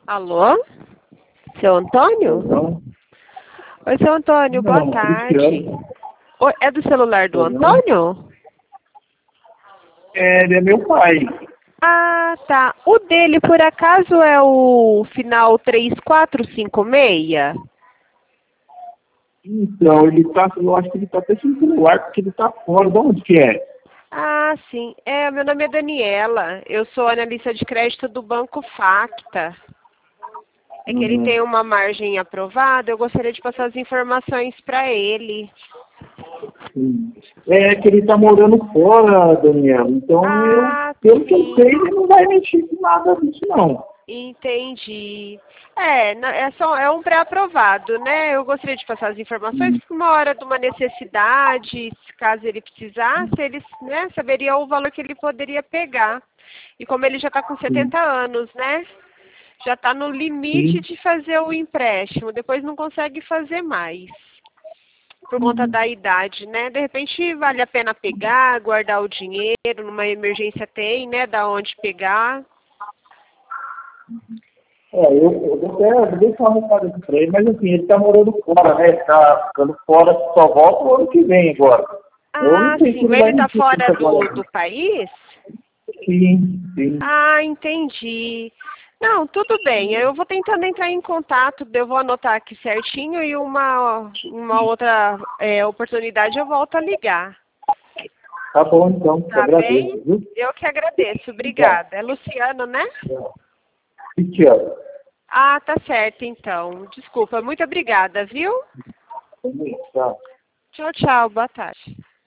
Alô? Seu Antônio? Não, Oi, seu Antônio, boa não, tarde. Cristiano. Oi, é do celular do Não. Antônio? Ele é meu pai. Ah, tá. O dele, por acaso, é o final 3456? Então, eu acho que ele tá até sem celular, porque ele tá fora. De onde que é? Ah, sim. Meu nome é Daniela. Eu sou analista de crédito do Banco Facta. É que ele tem Uhum. uma margem aprovada, eu gostaria de passar as informações para ele. Sim. É que ele tá morando fora, Daniela. Então, Ah, pelo que eu sim. sei, ele não vai mexer com nada disso, não. Entendi. É um pré-aprovado, né? Eu gostaria de passar as informações, Hum. porque uma hora de uma necessidade, caso ele precisasse, ele, né, saberia o valor que ele poderia pegar. E como ele já está com Sim. 70 anos, né? Já está no limite Sim. de fazer o empréstimo, depois não consegue fazer mais, por conta Hum. da idade, né? De repente vale a pena pegar, guardar o dinheiro, numa emergência tem, né? Da onde pegar. Eu vou deixar um recado aqui pra ele, mas assim, ele tá morando fora, né? Ele tá ficando fora, só volta o ano que vem agora. Eu não Ah, sei se sim, ele mas ele vai está mexer com fora isso agora. do país? Sim, sim. Ah, entendi. Não, tudo bem. Eu vou tentando entrar em contato, eu vou anotar aqui certinho e uma outra oportunidade eu volto a ligar. Tá bom, então. Te Tá bem? agradeço, viu? Eu que agradeço. Tá. Obrigada. É Luciano, né? Cristiano. Ah, tá certo, então. Desculpa. Muito obrigada, viu? Tá. Tchau, tchau. Boa tarde.